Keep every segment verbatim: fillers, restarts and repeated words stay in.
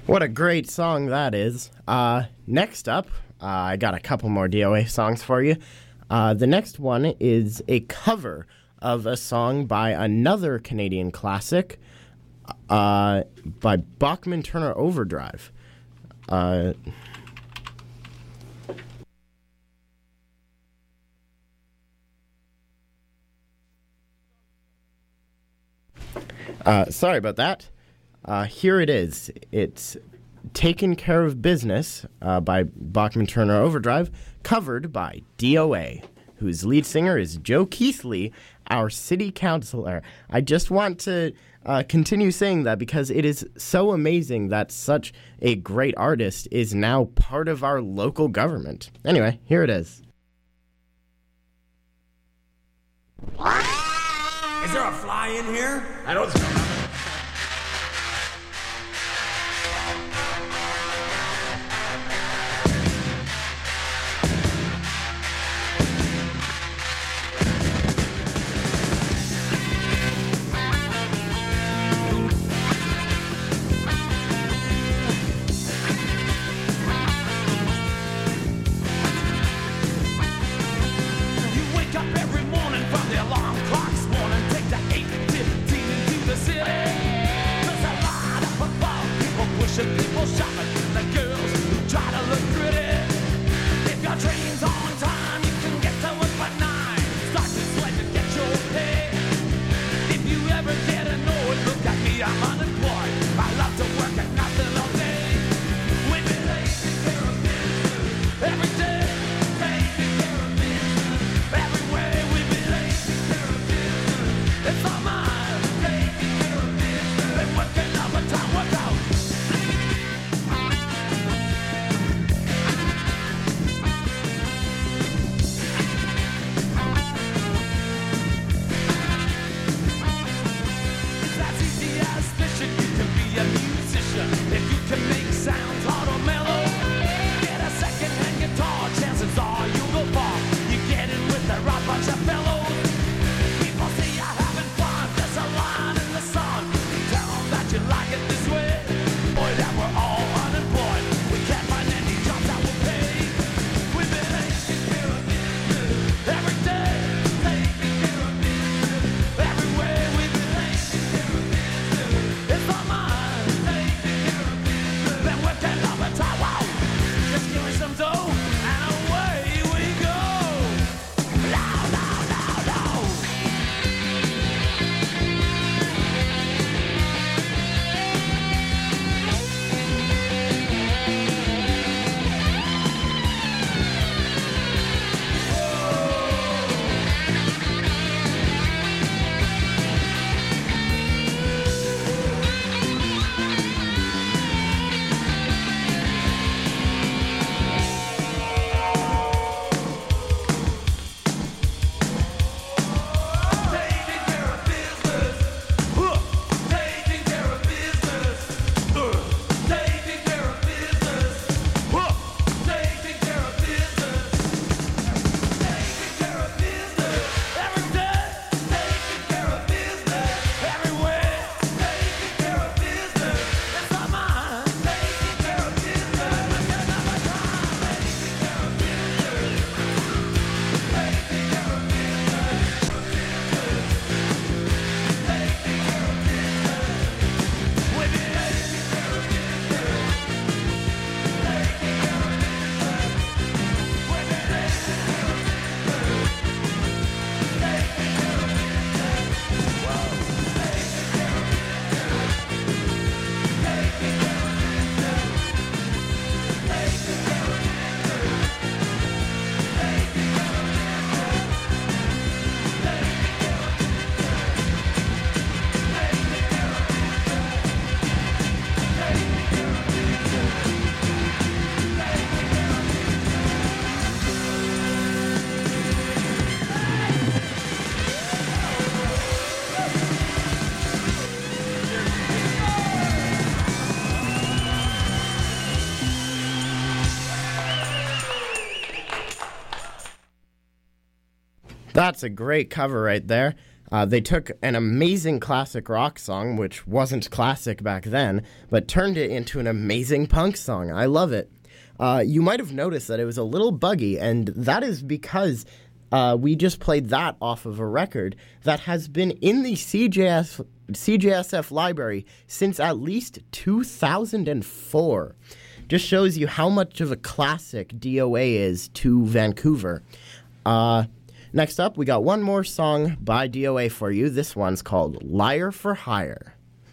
What a great song that is. Uh, next up, uh, I got a couple more D O A songs for you. Uh, the next one is a cover of a song by another Canadian classic uh, by Bachman Turner Overdrive. Uh, uh, sorry about that. Uh, here it is. It's Taken Care of Business uh, by Bachman Turner Overdrive, covered by D O A, whose lead singer is Joe Keithley, our city councilor. I just want to uh, continue saying that because it is so amazing that such a great artist is now part of our local government. Anyway, here it is. Is there a fly in here? I don't... That's a great cover right there. Uh, they took an amazing classic rock song, which wasn't classic back then, but turned it into an amazing punk song. I love it. Uh, you might have noticed that it was a little buggy, and that is because uh, we just played that off of a record that has been in the C J S, C J S F library since at least two thousand four. Just shows you how much of a classic D O A is to Vancouver. Uh, next up, we got one more song by D O A for you. This one's called Liar for Hire.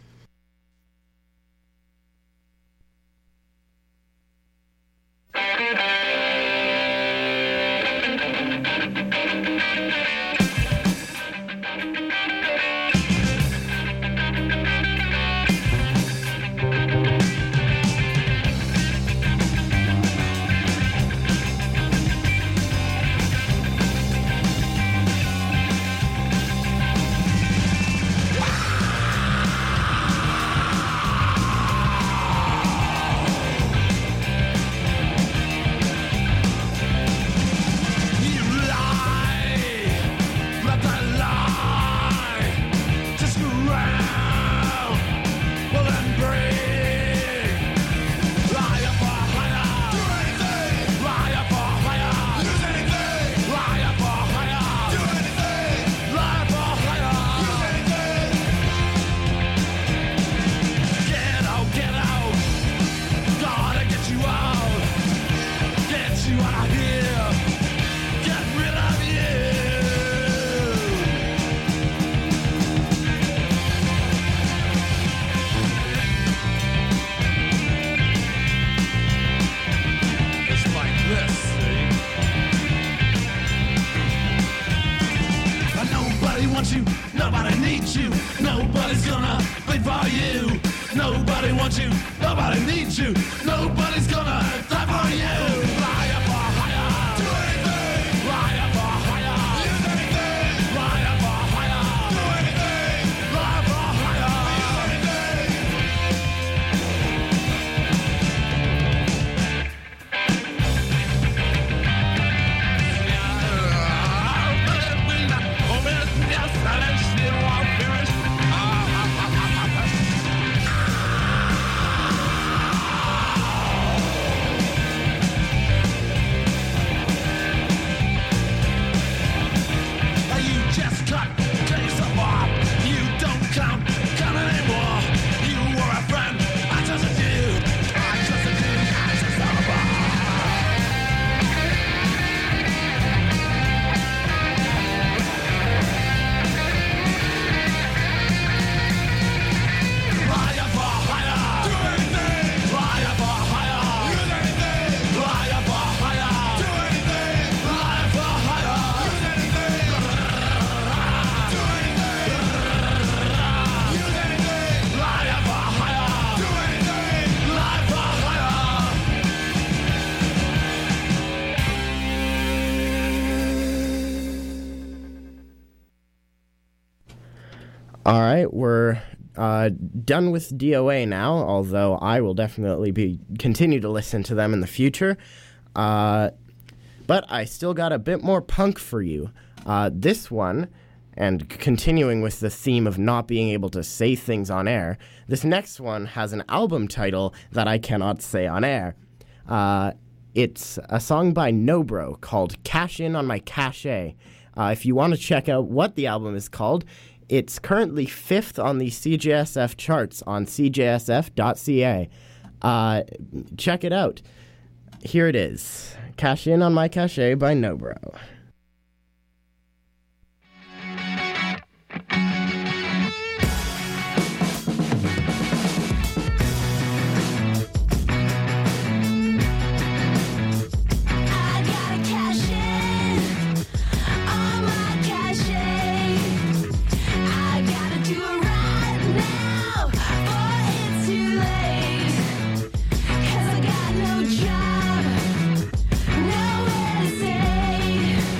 All right, we're uh, done with D O A now, although I will definitely be continue to listen to them in the future. Uh, but I still got a bit more punk for you. Uh, this one, and continuing with the theme of not being able to say things on air, this next one has an album title that I cannot say on air. Uh, it's a song by Nobro called Cash In on My Cachet. Uh, if you want to check out what the album is called, it's currently fifth on the C J S F charts on c j s f dot c a. Uh, check it out. Here it is. Cash In on My Cachet by Nobro. Cause I got no job, nowhere to stay.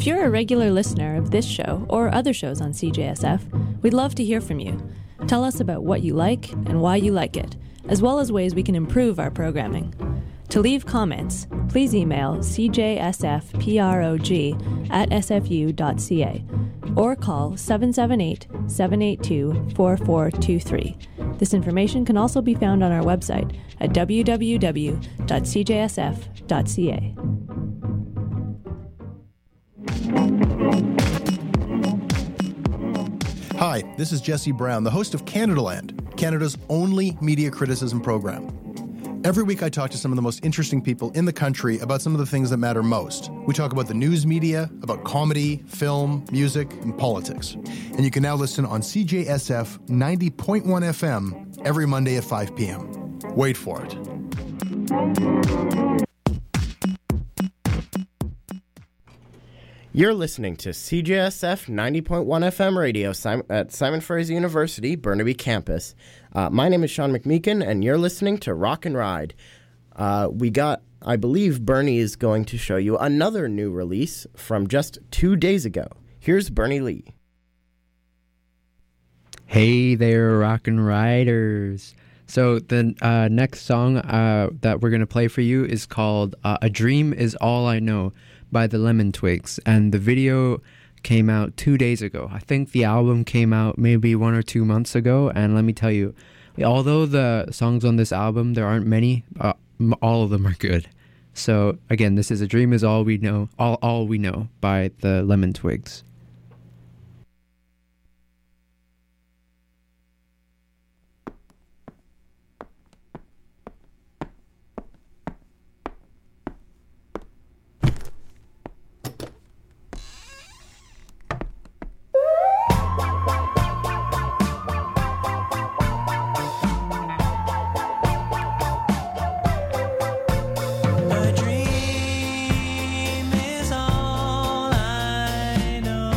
If you're a regular listener of this show or other shows on C J S F, we'd love to hear from you. Tell us about what you like and why you like it, as well as ways we can improve our programming. To leave comments, please email c j s f prog at s f u dot c a or call seven seven eight, seven eight two, four four two three. This information can also be found on our website at w w w dot c j s f dot c a. Hi, this is Jesse Brown, the host of Canadaland, Canada's only media criticism program. Every week I talk to some of the most interesting people in the country about some of the things that matter most. We talk about the news media, about comedy, film, music, and politics. And you can now listen on C J S F ninety point one F M every Monday at five p.m. Wait for it. You're listening to C J S F ninety point one F M radio at Simon Fraser University, Burnaby campus. Uh, my name is Sean McMeekin, and you're listening to Rock and Ride. Uh, we got, I believe Bernie is going to show you another new release from just two days ago. Here's Bernie Lee. Hey there, Rock and Riders. So the uh, next song uh, that we're going to play for you is called uh, A Dream Is All I Know by the Lemon Twigs, and the video came out two days ago. I think the album came out maybe one or two months ago, and let me tell you, although the songs on this album, there aren't many, uh, all of them are good. So again, this is A Dream Is All We Know, All, All We Know by the Lemon Twigs. A dream is all I know.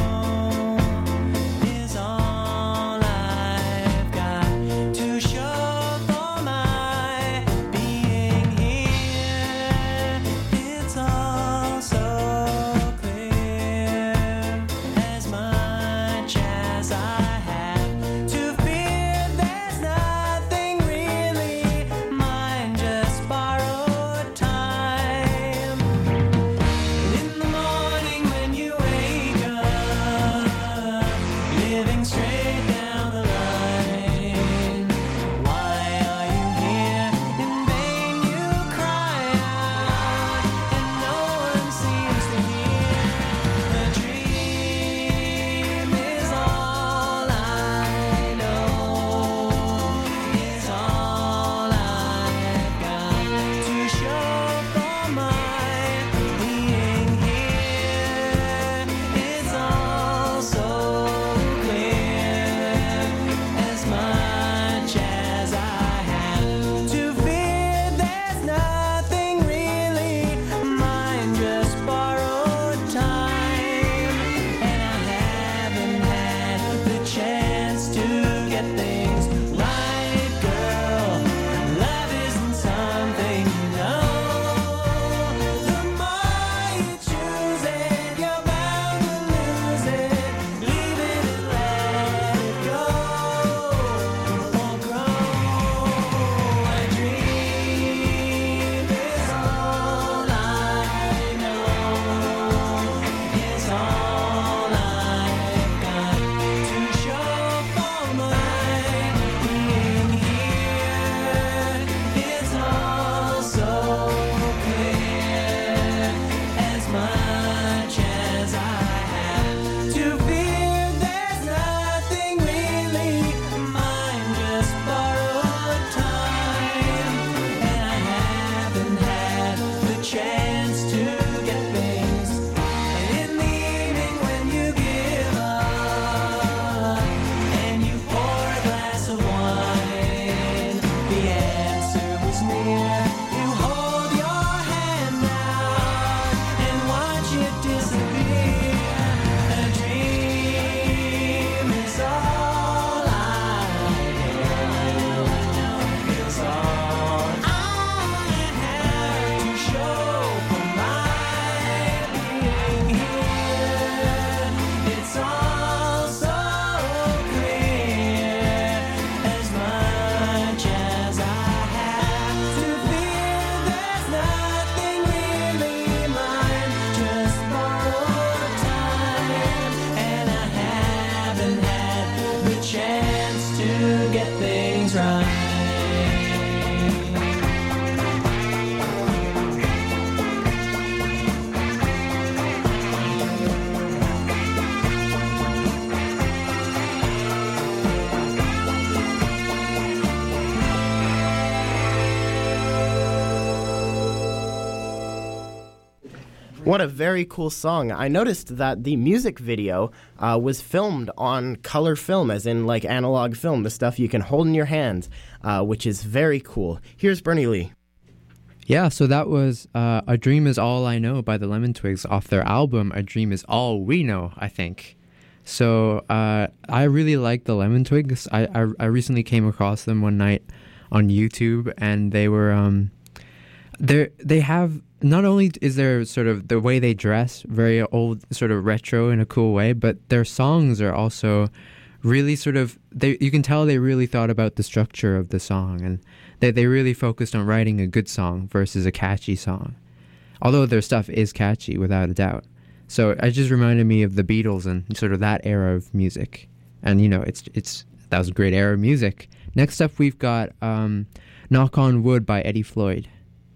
What a very cool song. I noticed that the music video uh, was filmed on color film, as in like analog film, the stuff you can hold in your hands, uh, which is very cool. Here's Bernie Lee. Yeah, so that was uh, A Dream Is All I Know by the Lemon Twigs off their album A Dream Is All We Know, I think. So uh, I really like the Lemon Twigs. I, I, I recently came across them one night on YouTube, and they were... Um, they they have... Not only is there sort of the way they dress very old, sort of retro in a cool way, but their songs are also really sort of, they you can tell they really thought about the structure of the song, and they, they really focused on writing a good song versus a catchy song. Although their stuff is catchy, without a doubt. So it just reminded me of the Beatles and sort of that era of music. And, you know, it's it's that was a great era of music. Next up, we've got um, Knock on Wood by Eddie Floyd.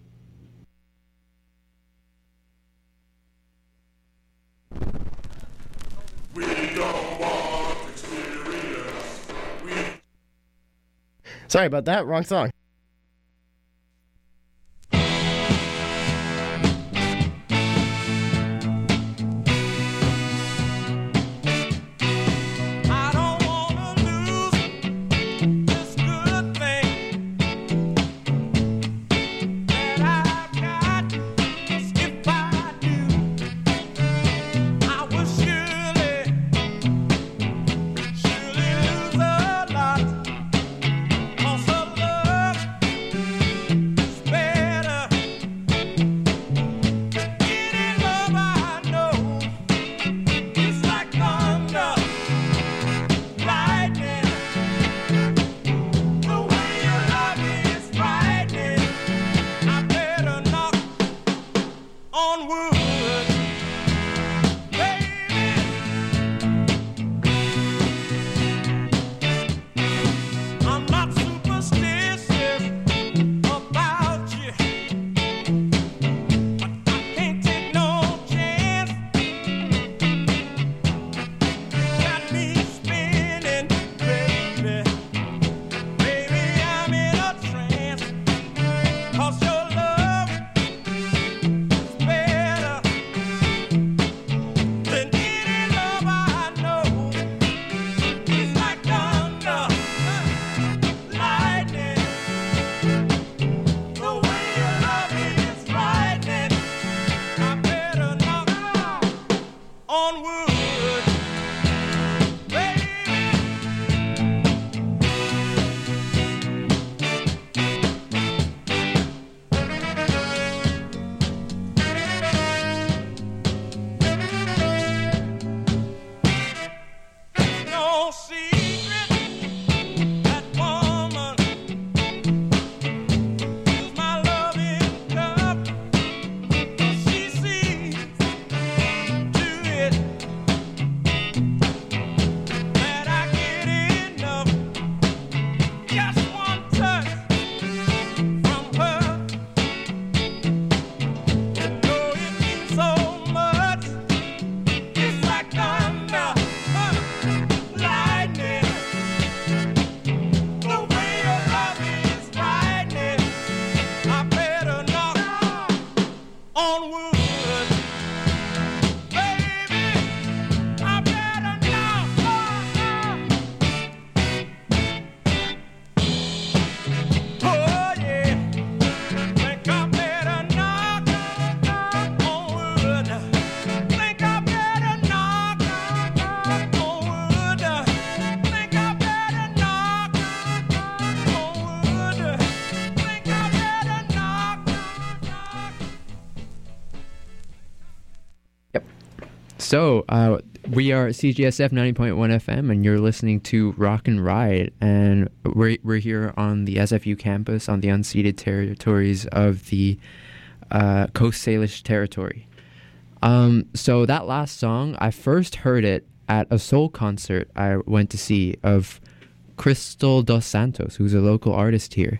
Sorry about that, wrong song. So, uh, we are C G S F ninety point one F M, and you're listening to Rock and Ride, and we're, we're here on the S F U campus on the unceded territories of the uh, Coast Salish Territory. Um, so that last song, I first heard it at a soul concert I went to see of Crystal Dos Santos, who's a local artist here.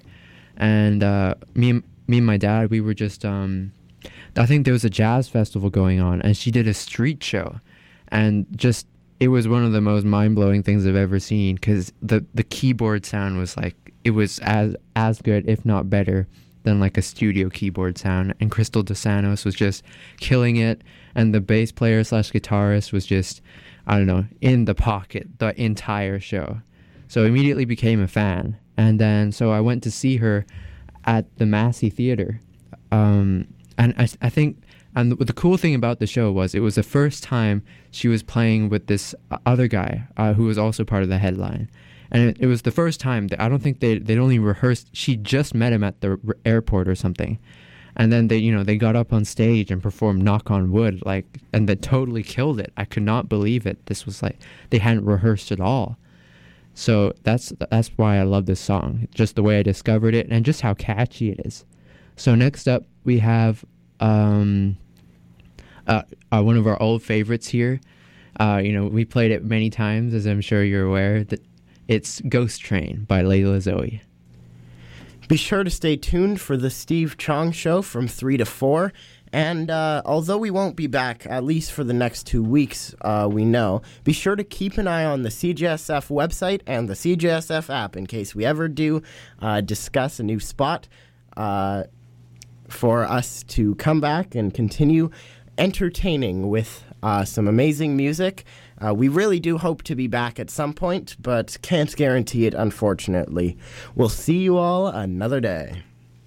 And uh, me, and, me and my dad, we were just... Um, I think there was a jazz festival going on, and she did a street show, and just it was one of the most mind-blowing things I've ever seen, because the the keyboard sound was like, it was as as good, if not better, than like a studio keyboard sound, and Crystal DeSantos was just killing it, and the bass player slash guitarist was just, I don't know, in the pocket the entire show. So immediately became a fan, and then so I went to see her at the Massey Theater, um, and I, I think, and the, the cool thing about the show was it was the first time she was playing with this other guy uh, who was also part of the headline. And it, it was the first time that I don't think they they'd only rehearsed. She just met him at the r- airport or something, and then they you know they got up on stage and performed "Knock on Wood" like, and they totally killed it. I could not believe it. This was like they hadn't rehearsed at all. So that's that's why I love this song. Just the way I discovered it and just how catchy it is. So next up we have um, uh, uh, one of our old favorites here. Uh, you know we played it many times, as I'm sure you're aware. That It's Ghost Train by Layla Zoe. Be sure to stay tuned for the Steve Chong Show from three to four. And uh, although we won't be back, at least for the next two weeks, uh, we know, be sure to keep an eye on the C J S F website and the C J S F app in case we ever do uh, discuss a new spot uh, for us to come back and continue entertaining with uh, some amazing music. Uh, we really do hope to be back at some point, but can't guarantee it, unfortunately. We'll see you all another day.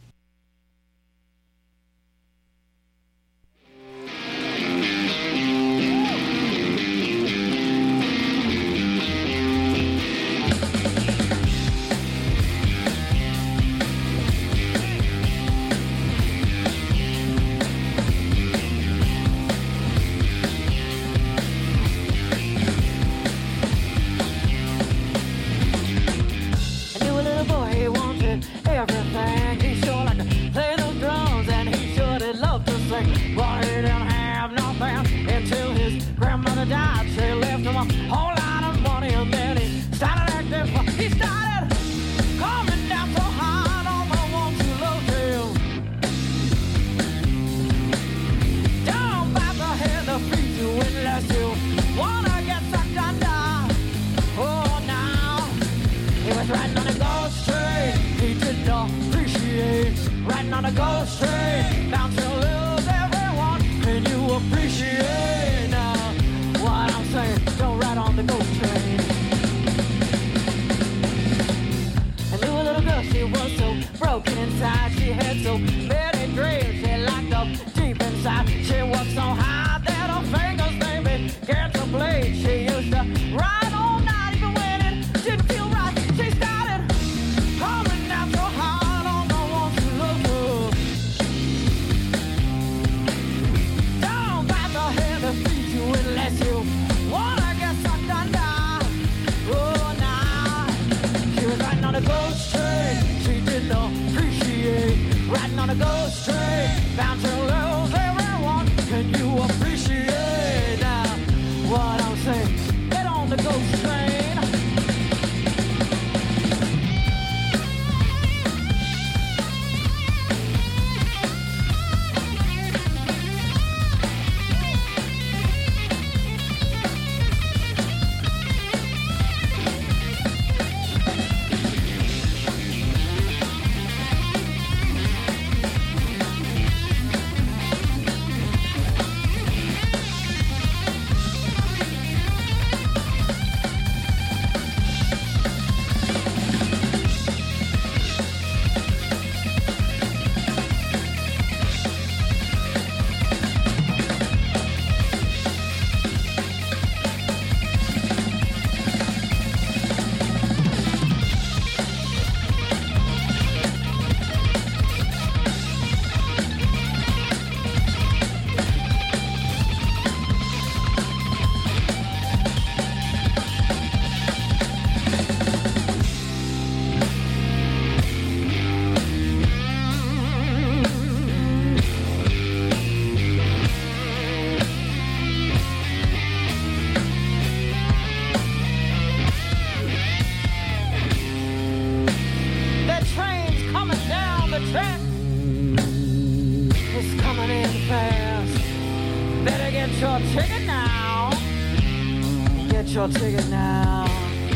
your ticket now.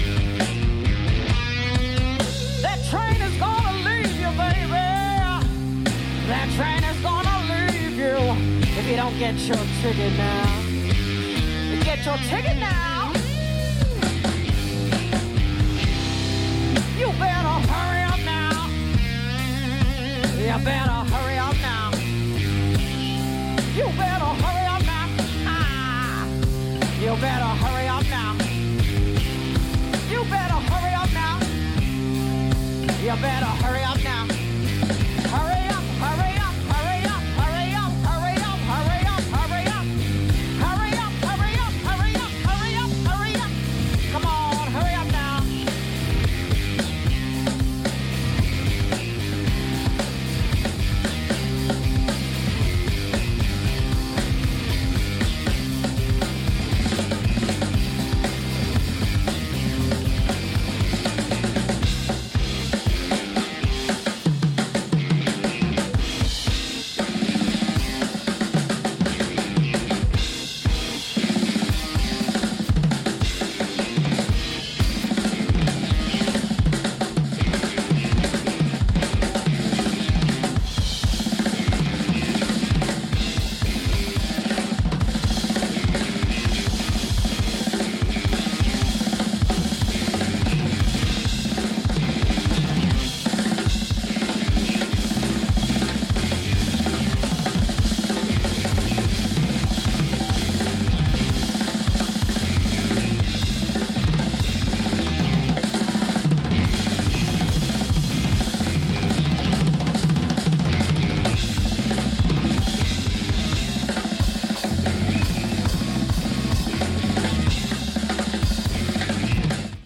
That train is gonna leave you, baby. Get your ticket now. Get your ticket now.